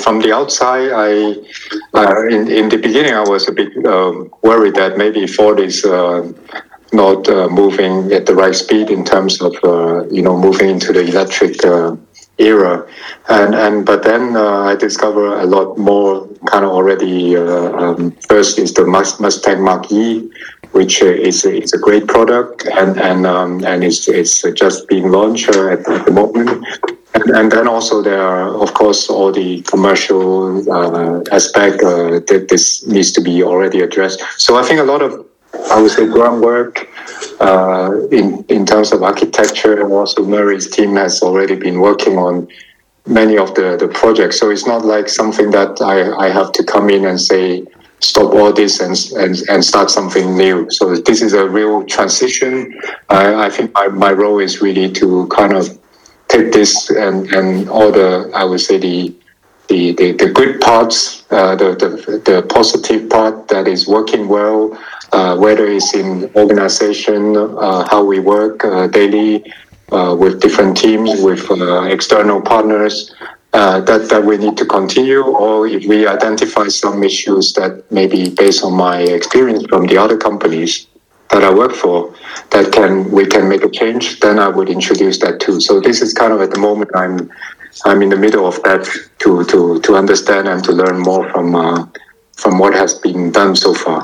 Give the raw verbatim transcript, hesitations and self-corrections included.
from the outside, I uh, in in the beginning I was a bit um, worried that maybe Ford is uh, not uh, moving at the right speed in terms of uh, you know moving into the electric uh, era, and and but then uh, I discover a lot more kind of already. Uh, um, first is the Mustang Mach-E, which uh, is is a great product, and and um, and it's it's just being launched uh, at, at the moment. And, and then also there are, of course, all the commercial uh, aspect uh, that this needs to be already addressed. So I think a lot of, I would say, groundwork uh, in in terms of architecture, and also Murray's team has already been working on many of the, the projects. So it's not like something that I, I have to come in and say, stop all this and, and and start something new. So this is a real transition. I, I think my, my role is really to kind of take this and, and all the, I would say the the, the, the good parts, uh, the, the the positive part that is working well, uh, whether it's in organization, uh, how we work uh, daily uh, with different teams, with uh, external partners, uh, that, that we need to continue, or if we identify some issues that maybe based on my experience from the other companies that I work for, that can we can make a change, then I would introduce that too. So this is kind of at the moment I'm I'm in the middle of that to to to understand and to learn more from uh, from what has been done so far.